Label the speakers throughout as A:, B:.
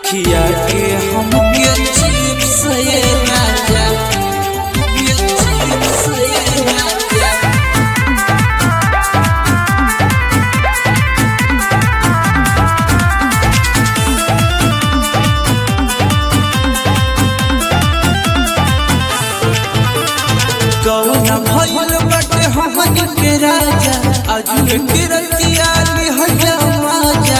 A: खिया के हमके चिप्स ये राजा, ये चिप्स ये राजा। कौन भइल बाटे हमन के राजा, आज के रतिया लिहजा माजा।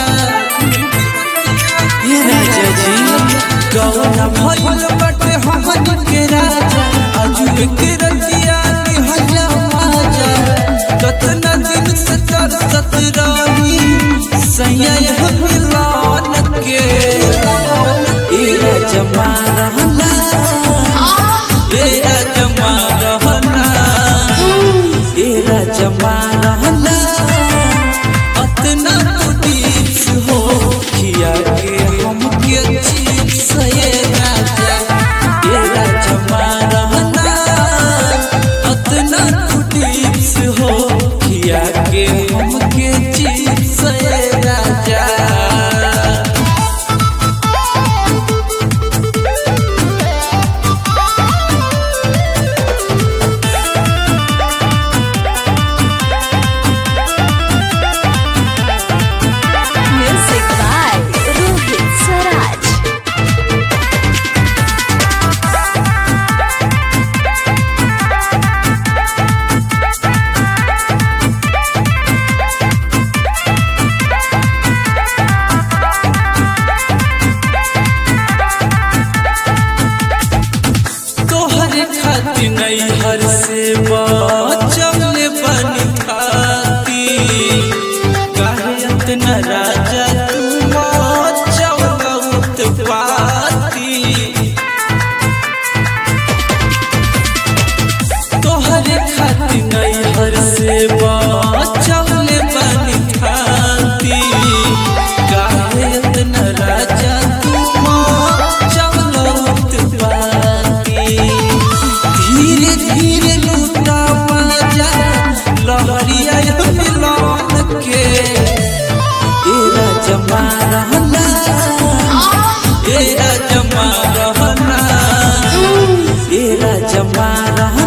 A: ये राजा जी कौन भइल बाटे हमन के राजा, आज के रतिया लिहजा माजा। कतना दिन से तरसत रही सैया मिलन के, ए राजा मारहला, ए राजा मारहला, ए राजा मारहला। अतना कुटीस हो खिया के हमके चिप्स ये राजा, ए राजा मारहला। अतना कुटीस हो खिया के हमके चिप्स ये राजा। नैहर से बचौले बनी खाती, काहे इतना राजा तुम चौगत पाती। तोहरे खाती नैहर से बचौले बनी खाती, काहे इतना राजा तुम चौगत पाती। धीरे धीरे लूटा बाजा लहरिया मिलन के, ए राजा मारहला, ए राजा मारहला, ए राजा मारहला।